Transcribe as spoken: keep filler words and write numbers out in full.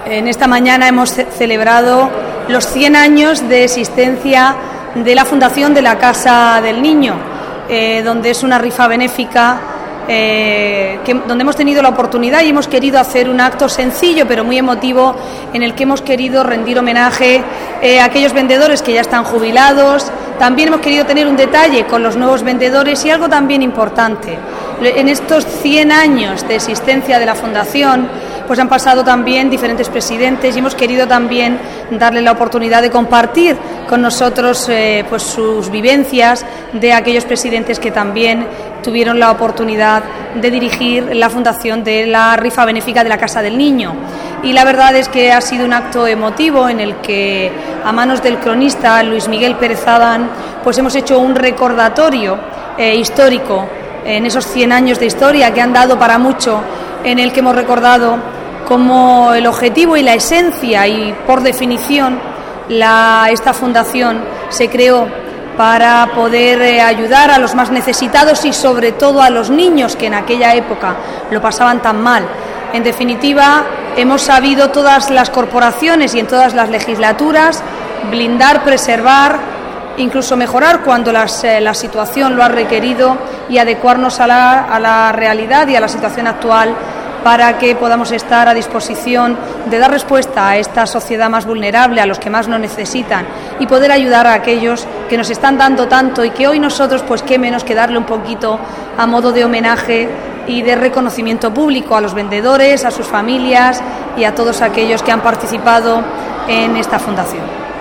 En esta mañana hemos celebrado los cien años de existencia de la Fundación de la Casa del Niño, eh, donde es una rifa benéfica, eh, que, donde hemos tenido la oportunidad y hemos querido hacer un acto sencillo pero muy emotivo, en el que hemos querido rendir homenaje eh, a aquellos vendedores que ya están jubilados. También hemos querido tener un detalle con los nuevos vendedores y algo también importante. En estos cien años de existencia de la Fundación, pues han pasado también diferentes presidentes y hemos querido también darle la oportunidad de compartir con nosotros eh, pues sus vivencias de aquellos presidentes que también tuvieron la oportunidad de dirigir la fundación de la rifa benéfica de la Casa del Niño. Y la verdad es que ha sido un acto emotivo en el que, a manos del cronista Luis Miguel Pérez Adán, pues hemos hecho un recordatorio eh, histórico en esos cien años de historia que han dado para mucho, en el que hemos recordado cómo el objetivo y la esencia y, por definición, la, esta fundación se creó para poder eh, ayudar a los más necesitados y sobre todo a los niños que en aquella época lo pasaban tan mal. En definitiva, hemos sabido todas las corporaciones y en todas las legislaturas blindar, preservar, incluso mejorar cuando las, eh, la situación lo ha requerido y adecuarnos a la, a la realidad y a la situación actual para que podamos estar a disposición de dar respuesta a esta sociedad más vulnerable, a los que más nos necesitan, y poder ayudar a aquellos que nos están dando tanto y que hoy nosotros, pues qué menos que darle un poquito a modo de homenaje y de reconocimiento público a los vendedores, a sus familias y a todos aquellos que han participado en esta fundación.